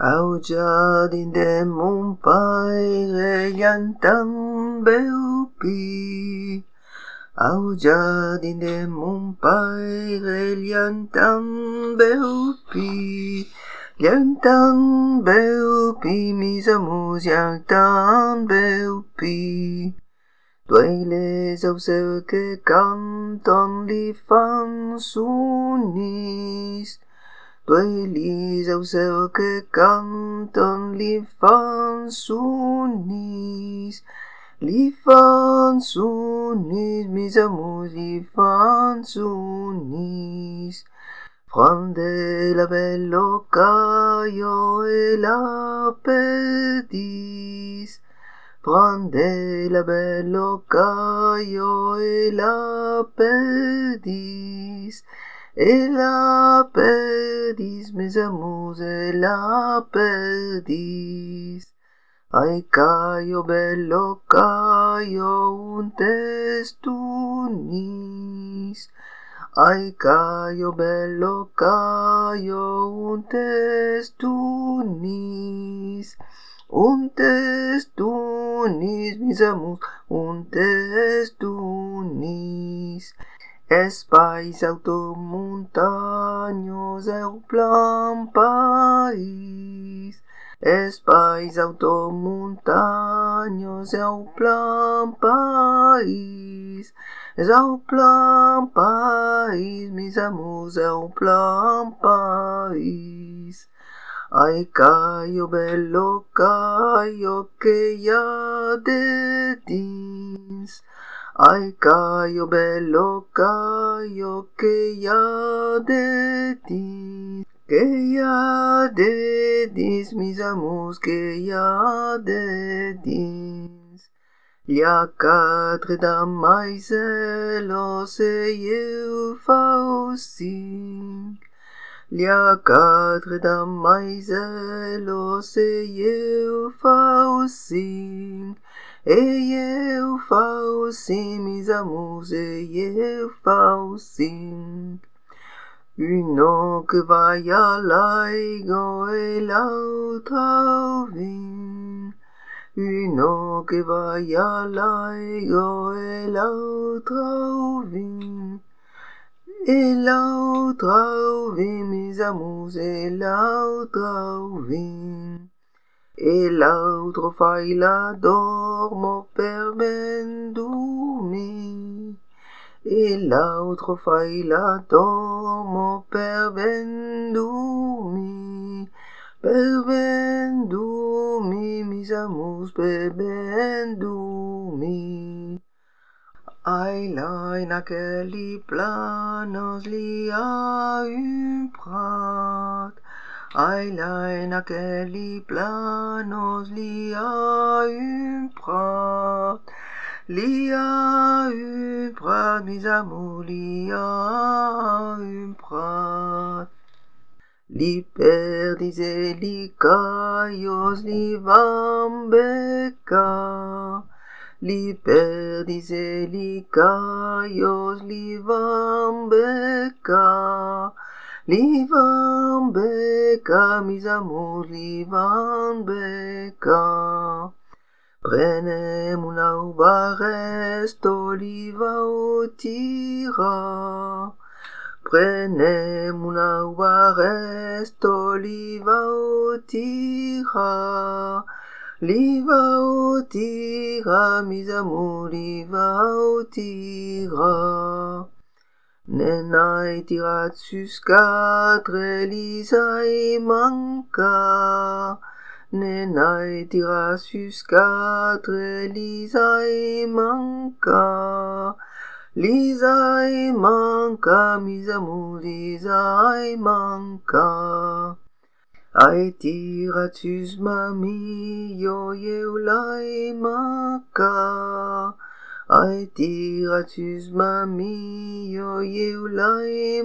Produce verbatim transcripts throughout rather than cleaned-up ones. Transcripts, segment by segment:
Au jardim de mon pai regliantam beupi. Au jardim de mon pai regliantam beupi. Liantam beupi, mis amours, liantam beupi. Doi les auxerres que canton les fans unis. Doi les auxerres que canton les fans unis. Les fans unis, mes amours, les fans unis. Prende la bello caio e la perdis. Prende la bello caio e la perdis. Et la perdis, mes amours, et la perdis. Ai caio bello caio un testunis. Ai caio bello caio un testunis. Un testunis, mes amours, un testunis. Espais automontaños au plan país. Espais automontaños au plan país. Au plan país, mes amours, au plan país. Ai caio bello caio que ya de dins. Ai caio bello caio que ya de dins. Que ya de dins, mes amours, que ya de dins. Lia quatre damaiselos e eu fau cinc. Lia quatre damaiselos e eu fau cinc. E eu fau cinc, mes amours, e eu fau cinc. Uno que vai a laigo e l'autra au vin. Uno que vai a laigo e l'autra au vin. Et l'autra au vin, mes amours, et l'autra au vin. Et l'autre fai la dormo per ben dormir. Et l'autre fai la dormo per ben dormir. Per ben dormir, mes amours, per ben dormir. Ai là in aquelli planos li a un prat. Ai là in aquelli planos li a un prat. Li a un prat, mes amours, li a un prat. Li perdis e li caios li van beccar. Li perdis e li caios li van beccar. Li van beccar, mes amours, li van beccar. Prenem un aubaresto, li va o tira. Prenem un aubaresto, li va o tira. Li va o tira, mes amours, li va o tira. Nenai tirat sus quatre, lisai manca. Nenai tirat sus quatre, lisai manca. Lisai manca, mes amours, lisai manca. Ai tirat sus mamio, eu lai manca. Ai tirat sus mamio, eu lai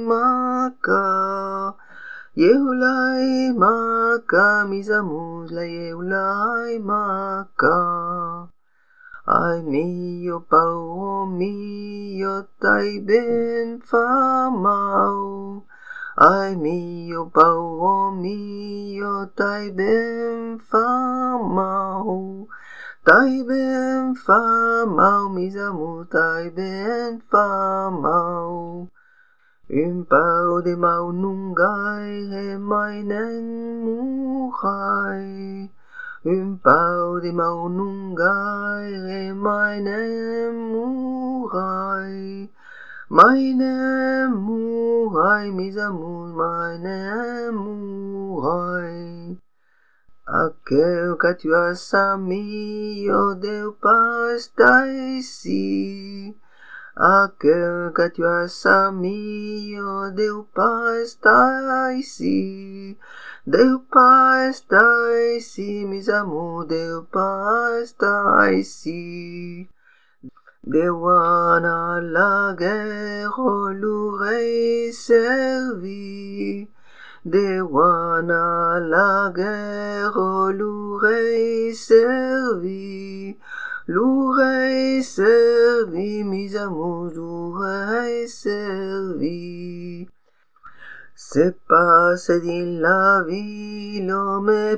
manca. Eu lai manca, mes amours, la eu lai manca. Ai mio pauro mio, tai ben famau. ai mio pau mio tai ben fa mau, tai ben fa mau, mis amours, tai ben fa mau. Un pau de mau nungai he mai neng muhai. Un pau de mau nungai he mai neng muhai. Mai neng muhai, mis amours, mai neng muhai. Aquel que tu as amigo deu pas estar ici. Aquel que tu as amigo deu pas estar ici. Deu pas estar ici, mis amours, deu pas estar ici. Deu ana la guerre l'aurait servi. Deu ana la guerre l'aurait servi. L'aurait servi, mis amours, l'aurait servi. C'est passé dans la ville, me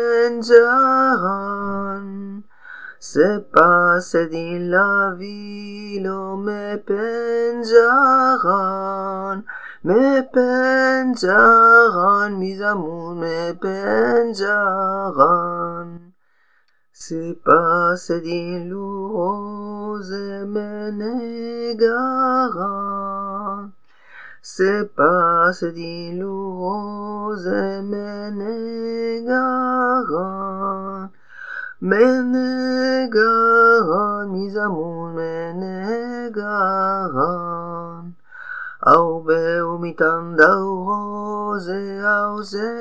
pensaran. C'est passé dans la ville, me pensaran. Me pensaran, mis amours, me pensaran. C'est passé dans l'urose, me negaran. C'est passé dans l'urose, me negaran. Me negaran, mis amours, me negaran. Au beu mitan dau rose, au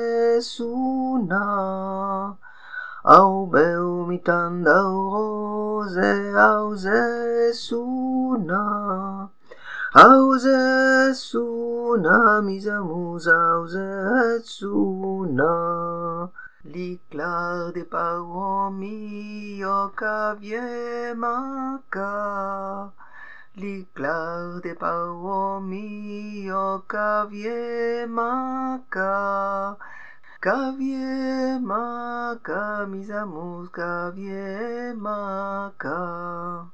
zesuna. Au beu mitan dau rose, au zesuna. Au zesuna, mis amours, au zesuna. L'éclat des parents mio cavie maca. L'éclat des parents mio cavie maca. Cavie maca, mis amours, cavie maca.